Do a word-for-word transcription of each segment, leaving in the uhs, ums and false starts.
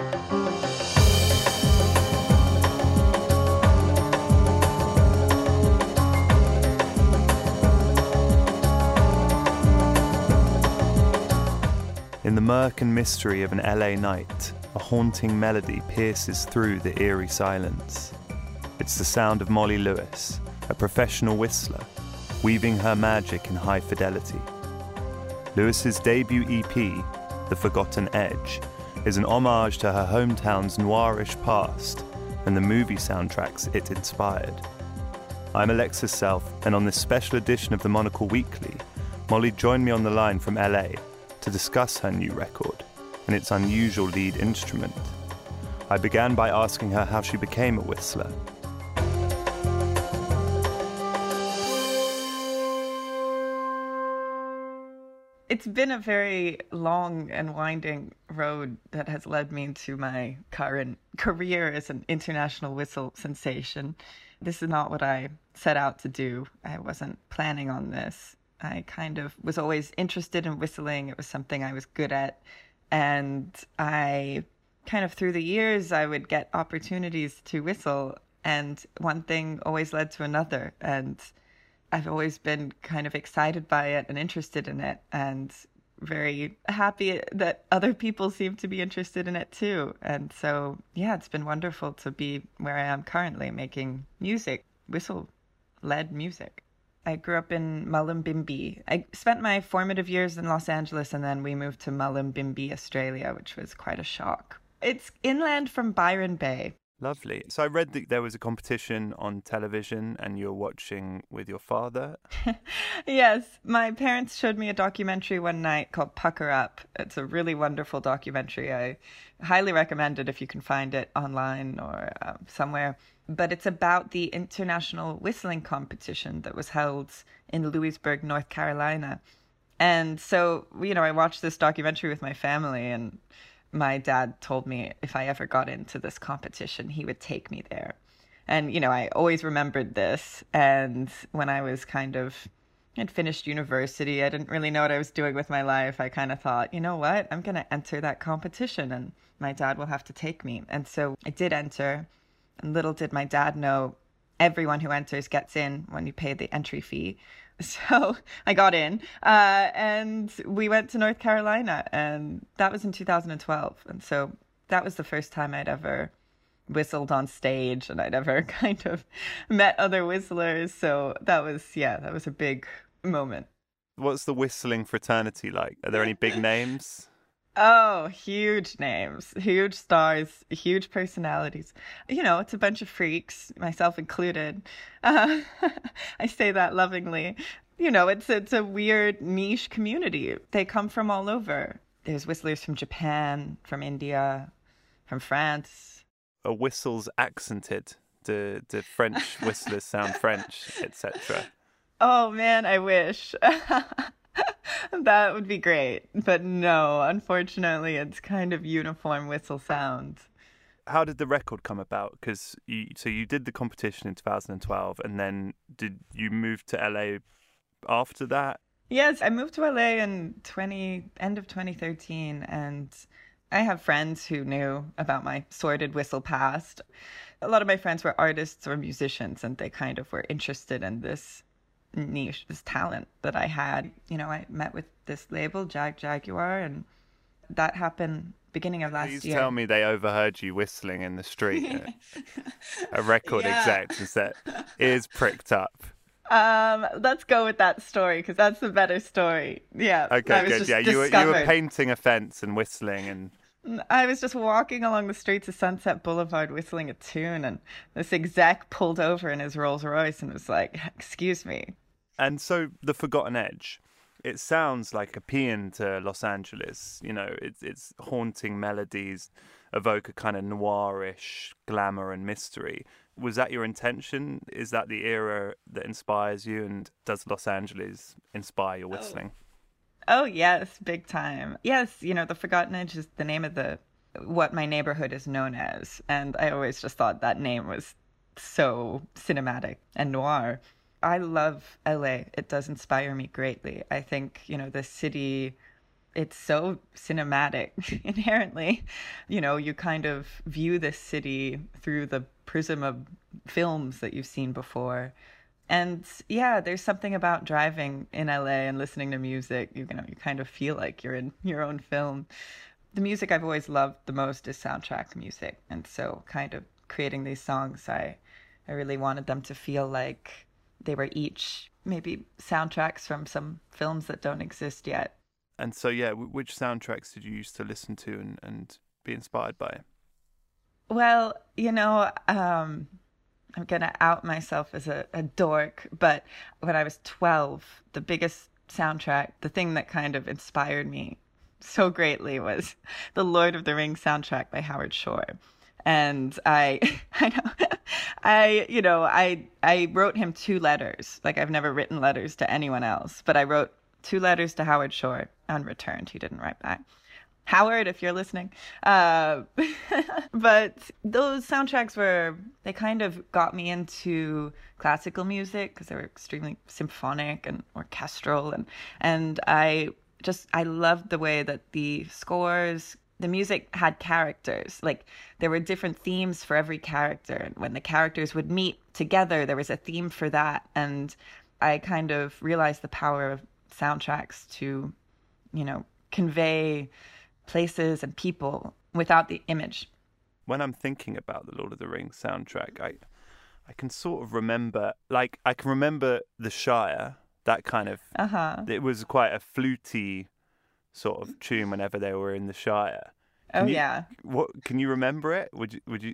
In the murk and mystery of an L A night, a haunting melody pierces through the eerie silence. It's the sound of Molly Lewis, a professional whistler, weaving her magic in high fidelity. Lewis's debut E P, The Forgotten Edge, is an homage to her hometown's noirish past and the movie soundtracks it inspired. I'm Alexis Self, and on this special edition of the Monocle Weekly, Molly joined me on the line from L A to discuss her new record and its unusual lead instrument. I began by asking her how she became a whistler. It's been a very long and winding road that has led me to my current career as an international whistle sensation. This is not what I set out to do. I wasn't planning on this. I kind of was always interested in whistling. It was something I was good at. And I kind of through the years, I would get opportunities to whistle. And one thing always led to another. And I've always been kind of excited by it and interested in it, and very happy that other people seem to be interested in it too. And so, yeah, it's been wonderful to be where I am currently, making music, whistle-led music. I grew up in Mullumbimby. I spent my formative years in Los Angeles, and then we moved to Mullumbimby, Australia, which was quite a shock. It's inland from Byron Bay. Lovely. So I read that there was a competition on television and you were watching with your father. Yes. My parents showed me a documentary one night called Pucker Up. It's a really wonderful documentary. I highly recommend it if you can find it online or um, somewhere. But it's about the international whistling competition that was held in Lewisburg, North Carolina. And so, you know, I watched this documentary with my family, and my dad told me if I ever got into this competition, he would take me there. And, you know, I always remembered this. And when I was kind of, had finished university, I didn't really know what I was doing with my life. I kind of thought, you know what, I'm going to enter that competition and my dad will have to take me. And so I did enter. And little did my dad know, everyone who enters gets in when you pay the entry fee. So I got in, uh, and we went to North Carolina, and that was in two thousand twelve. And so that was the first time I'd ever whistled on stage, and I'd ever kind of met other whistlers. So that was, yeah, that was a big moment. What's the whistling fraternity like? Are there any big names? Oh, huge names, huge stars, huge personalities. You know, it's a bunch of freaks, myself included. Uh, I say that lovingly. You know, it's it's a weird niche community. They come from all over. There's whistlers from Japan, from India, from France. Are whistles accented? Do, do French whistlers sound French, et cetera? Oh, man, I wish. That would be great. But no, unfortunately, it's kind of uniform whistle sound. How did the record come about? Because you, so you did the competition in two thousand twelve, and then did you move to L A after that? Yes, I moved to L A in twenty end of twenty thirteen, and I have friends who knew about my sordid whistle past. A lot of my friends were artists or musicians, and they kind of were interested in this niche, this talent that I had. You know, I met with this label, Jag Jaguar, and that happened beginning of last Please year. Please tell me they overheard you whistling in the street. A record Yeah. exec and said, ears pricked up. Um, let's go with that story, because that's the better story. Yeah. Okay, I was good. just Yeah, you were, you discovered. were painting a fence and whistling, and I was just walking along the streets of Sunset Boulevard whistling a tune, and this exec pulled over in his Rolls Royce and was like, excuse me. And so The Forgotten Edge, it sounds like a paean to Los Angeles. You know, it's, it's haunting melodies evoke a kind of noirish glamour and mystery. Was that your intention? Is that the era that inspires you? And does Los Angeles inspire your whistling? Oh, yes, big time. Yes, you know, The Forgotten Edge is the name of the what my neighborhood is known as. And I always just thought that name was so cinematic and noir. I love L A. It does inspire me greatly. I think, you know, the city it's so cinematic inherently. You know, you kind of view this city through the prism of films that you've seen before. And yeah, there's something about driving in L A and listening to music. You know, you kind of feel like you're in your own film. The music I've always loved the most is soundtrack music. And so kind of creating these songs, I, I really wanted them to feel like they were each maybe soundtracks from some films that don't exist yet. And so, yeah, w- which soundtracks did you used to listen to and, and be inspired by? Well, you know, um, I'm going to out myself as a, a dork, but when I was twelve, the biggest soundtrack, the thing that kind of inspired me so greatly was the Lord of the Rings soundtrack by Howard Shore. And I, I know, I, you know, I, I wrote him two letters. Like, I've never written letters to anyone else, but I wrote two letters to Howard Shore, unreturned. He didn't write back. Howard, if you're listening. Uh, but those soundtracks were, they kind of got me into classical music because they were extremely symphonic and orchestral. And, and I just, I loved the way that the scores, the music had characters. Like, there were different themes for every character. And when the characters would meet together, there was a theme for that. And I kind of realized the power of soundtracks to, you know, convey places and people without the image. When I'm thinking about the Lord of the Rings soundtrack, I I can sort of remember, like, I can remember the Shire, that kind of, Uh-huh. it was quite a fluty sort of tune whenever they were in the Shire. Can Oh, you, yeah. What, can you remember it? Would you, would you?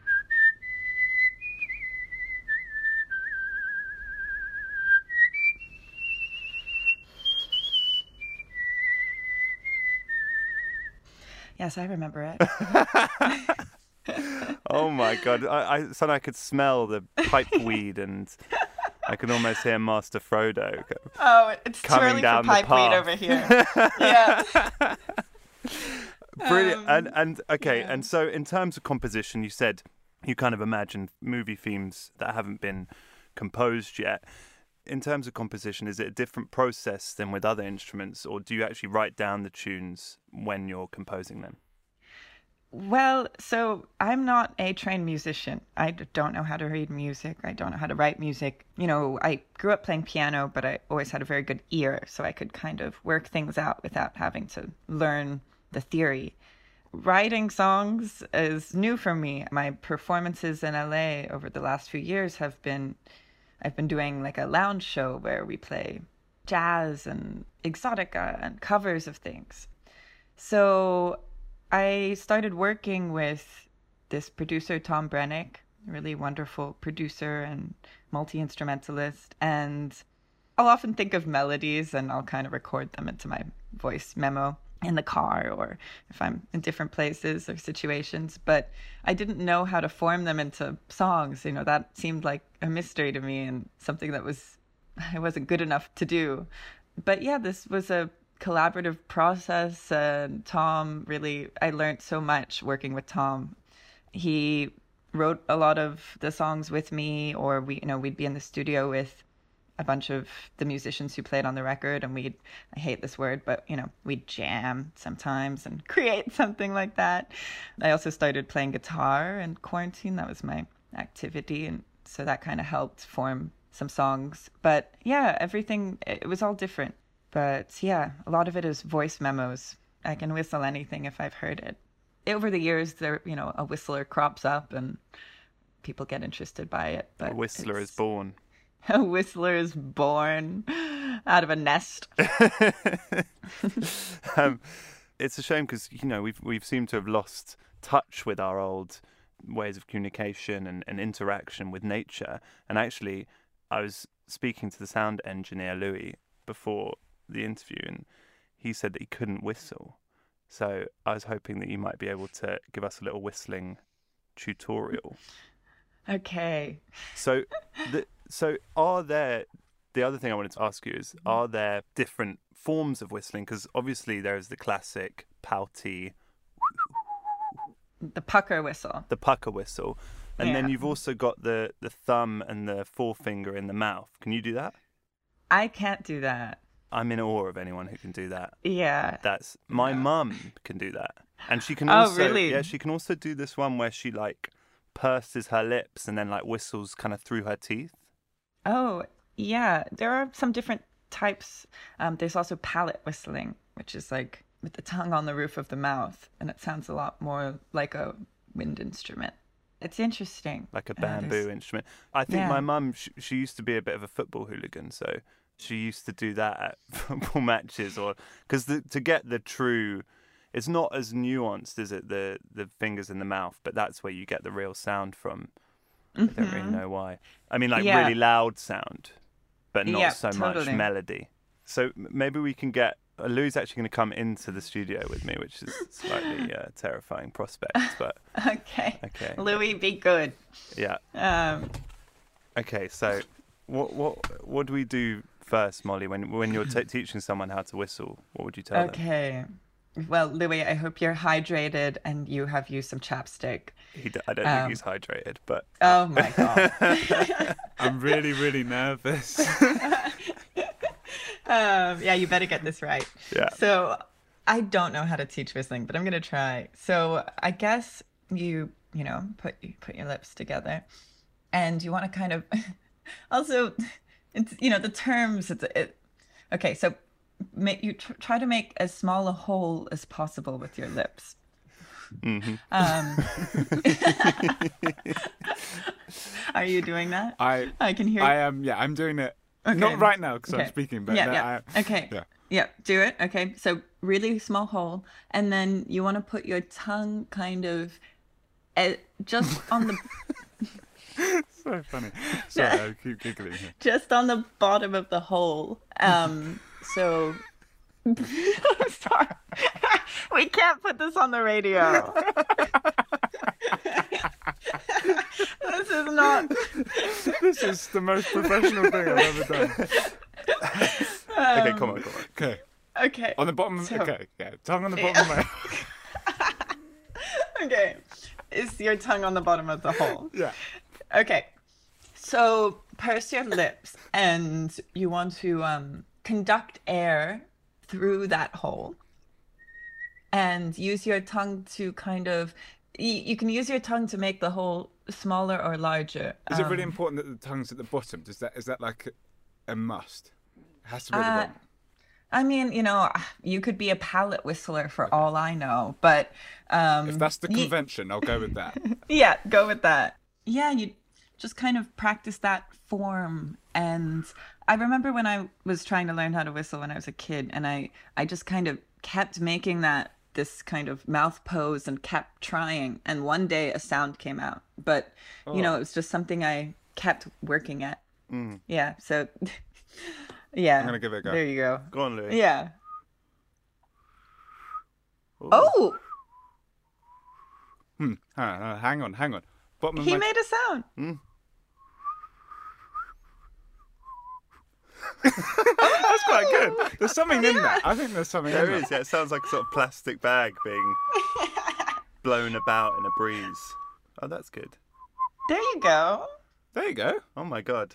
Yes, I remember it. Oh my God. I, I, suddenly I could smell the pipe weed and I could almost hear Master Frodo Oh, it's too coming early down for the pipe weed path. over here. Yeah. Brilliant. Um, and, and okay, yeah. and so in terms of composition, you said you kind of imagined movie themes that haven't been composed yet. In terms of composition, is it a different process than with other instruments, or do you actually write down the tunes when you're composing them? Well, so I'm not a trained musician. I d- don't know how to read music. I don't know how to write music. You know, I grew up playing piano, but I always had a very good ear, so I could kind of work things out without having to learn the theory. Writing songs is new for me. My performances in L A over the last few years have been, I've been doing like a lounge show where we play jazz and exotica and covers of things. So I started working with this producer, Tom Brennick, a really wonderful producer and multi-instrumentalist. And I'll often think of melodies and I'll kind of record them into my voice memo in the car or if I'm in different places or situations. But I didn't know how to form them into songs. You know, that seemed like a mystery to me and something that was, I wasn't good enough to do. But yeah, this was a collaborative process, and Tom really, I learned so much working with Tom. He wrote a lot of the songs with me, or we, you know, we'd be in the studio with a bunch of the musicians who played on the record, and we'd, I hate this word, but you know, we'd jam sometimes and create something like that. I also started playing guitar in quarantine. That was my activity, and so that kind of helped form some songs. But yeah, everything, it was all different. But yeah, a lot of it is voice memos. I can whistle anything if I've heard it. Over the years, there, you know, a whistler crops up and people get interested by it. But a whistler it's... is born. A whistler is born out of a nest. um, it's a shame because, you know, we've we've seemed to have lost touch with our old ways of communication and, and interaction with nature. And actually, I was speaking to the sound engineer, Louis, before the interview, and he said that he couldn't whistle. So I was hoping that you might be able to give us a little whistling tutorial. Okay. So, the, so are there, the other thing I wanted to ask you is, are there different forms of whistling? Because obviously there is the classic pouty, the pucker whistle. The pucker whistle. And yeah. then you've also got the, the thumb and the forefinger in the mouth. Can you do that? I can't do that. I'm in awe of anyone who can do that. Yeah. That's my mum can do that, and she can Oh, also really? yeah she can also do this one where she like purses her lips and then like whistles kind of through her teeth. Oh, yeah. There are some different types. Um, there's also palate whistling, which is like with the tongue on the roof of the mouth, and it sounds a lot more like a wind instrument. It's interesting. Like a Uh, bamboo there's- instrument. I think Yeah. my mum, she, she used to be a bit of a football hooligan, so she used to do that at football matches, or because to get the true, it's not as nuanced as it the the fingers in the mouth, but that's where you get the real sound from. I don't really know why. I mean, like Yeah. really loud sound, but not Yeah, so totally. much melody. So m- maybe we can get. Uh, Lou's actually going to come into the studio with me, which is slightly uh, terrifying prospect, but Okay. okay, Louis, be good. yeah. Um, Okay, so what what what do we do first, Molly? When when you're t- teaching someone how to whistle, what would you tell them? okay. Well, Louis, I hope you're hydrated and you have used some chapstick. He d- I don't Um, think he's hydrated, but Oh my God. I'm really, really nervous. Um, yeah, you better get this right. Yeah. So I don't know how to teach whistling, but I'm gonna try. So I guess you, you know, put you put your lips together, and you want to kind of also, it's you know the terms. It's it. Okay, so make you tr- try to make as small a hole as possible with your lips. Mhm. Um, are you doing that? I, I can hear. I am. Yeah, I'm doing it. Okay. Not right now because Okay. I'm speaking, but yeah, no, yeah. I, okay. yeah. Yeah, do it. Okay. So really small hole, and then you want to put your tongue kind of uh, just on the So funny. Sorry, I keep giggling here. just on the bottom of the hole. Um. So. I'm sorry. We can't put this on the radio. This is not. This is the most professional thing I've ever done. Okay, come on, come on. Okay, Okay. on the bottom. Of, So- okay, yeah, tongue on the bottom of my. Okay. Is your tongue on the bottom of the hole? Yeah. Okay. So purse your lips and you want to um, conduct air through that hole and use your tongue to kind of, y- you can use your tongue to make the hole smaller or larger. Is it really Um, important that the tongue's at the bottom? Does that is that like a must? It has to be at the Uh, bottom. I mean, you know, you could be a palate whistler for all I know, but um, If that's the ye- convention, I'll go with that. yeah, go with that. Yeah, you just kind of practice that form. And I remember when I was trying to learn how to whistle when I was a kid, and I, I just kind of kept making that this kind of mouth pose and kept trying. And one day a sound came out, but you know, it was just something I kept working at. Yeah, so yeah. I'm gonna give it a go. There you go. Go on, Louis. Yeah. Ooh. Oh, Hmm. Uh, uh, hang on, hang on. Bottom of he my. made a sound. That's quite good. There's something in that. I think there's something There in is. that. Yeah, it sounds like a sort of plastic bag being blown about in a breeze. Oh, that's good. There you go. There you go. Oh my god.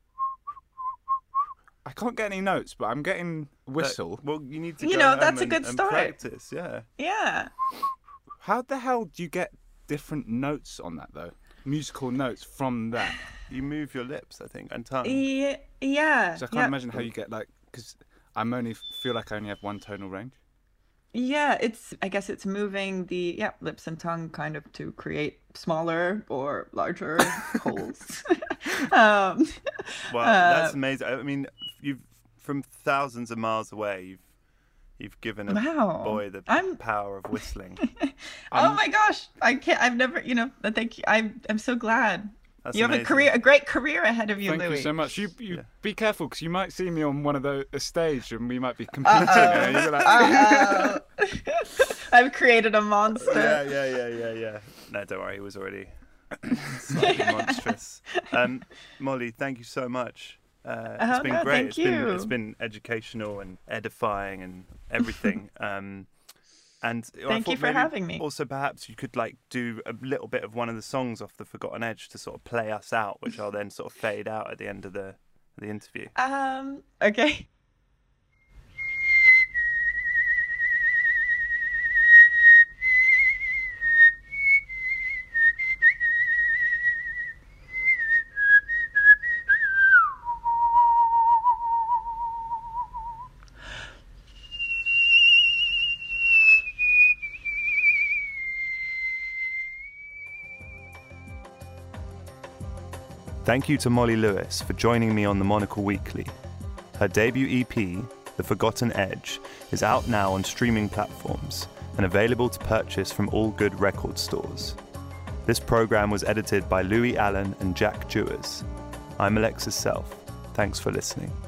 I can't get any notes, but I'm getting That- whistle. well, you need to. You go know, home that's a and- good and start. Practice, yeah. Yeah. How the hell do you get different notes on that though? Musical notes from that. You move your lips, I think, and tongue. Yeah. Yeah. So I can't yeah. imagine how you get like because I'm only feel like I only have one tonal range. Yeah, it's I guess it's moving the yeah, lips and tongue kind of to create smaller or larger holes. um Wow, Uh, that's amazing. I mean, you've from thousands of miles away, you've you've given a Wow. boy the I'm- power of whistling. oh my gosh. I can't I've never, you know, thank you. I'm I'm so glad. That's you have amazing. a career a great career ahead of you, Thank Louis. you so much. You you Yeah. be careful because you might see me on one of the a stage and we might be competing. And you'll be like, Uh-oh. I've created a monster. Yeah, yeah, yeah, yeah, yeah. No, don't worry, he was already slightly monstrous. Um, Molly, thank you so much. Uh, it's Oh, been no, great. thank It's been you. it's been educational and edifying and everything. um, and I Thank you thought for maybe having me. Also, perhaps you could like do a little bit of one of the songs off the Forgotten Edge to sort of play us out, which I'll then sort of fade out at the end of the the interview. Um okay. Thank you to Molly Lewis for joining me on the Monocle Weekly. Her debut E P, The Forgotten Edge, is out now on streaming platforms and available to purchase from all good record stores. This programme was edited by Louis Allen and Jack Jewers. I'm Alexis Self. Thanks for listening.